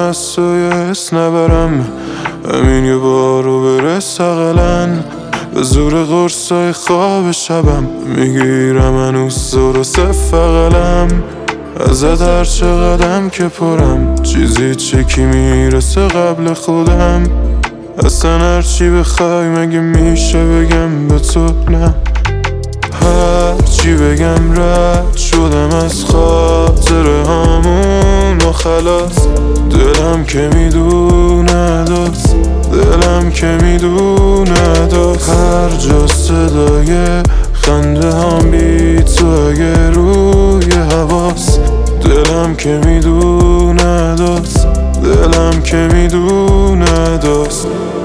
از تو یه حس نبرم، همین یه بار رو برس اقلن. به زور قرصای خواب شبم میگیرم هنوز درسته فقلم. ازت هر چه قدم که پرم چیزی چکی میرسه قبل خودم. اصلا هرچی بخوای مگه میشه بگم به تو نه؟ هرچی بگم رد شدم از خاطره هامون و خلاص. دلم که میدونه دوست، دلم که میدونه دوست. هر جا صدای خنده هم بی تو اگه روی حواس. دلم که میدونه دوست، دلم که میدونه دوست.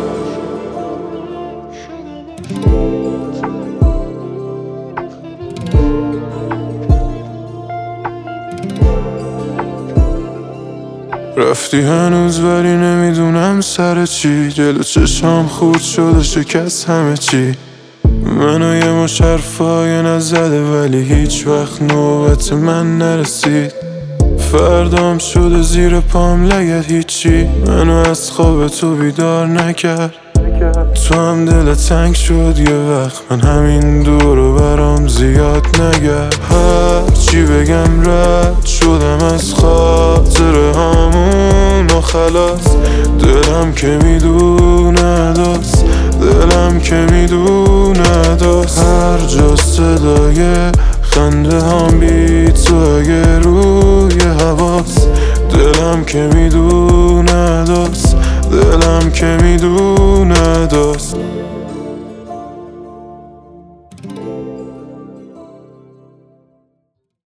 رفتی هنوز ولی نمیدونم سر چی. جلو چشام خورد شده شکست همه چی. منو یه مش حرفای نزده ولی هیچ وقت نوبت من نرسید. فردام شده زیر پام لگد هیچی منو از خواب تو بیدار نکرد. تو هم دلت تنگ شد یه وقت، من همین دورو برام زیاد نگرد. هرچی بگم رد شدم از خاطره هامون و خلاص. دلم که میدونه دوست، دلم که میدونه دوست. هر جا صدای خنده هم بی تو اگه روی حواس. دلم که میدونه دوست، دلم که میدونه دوست.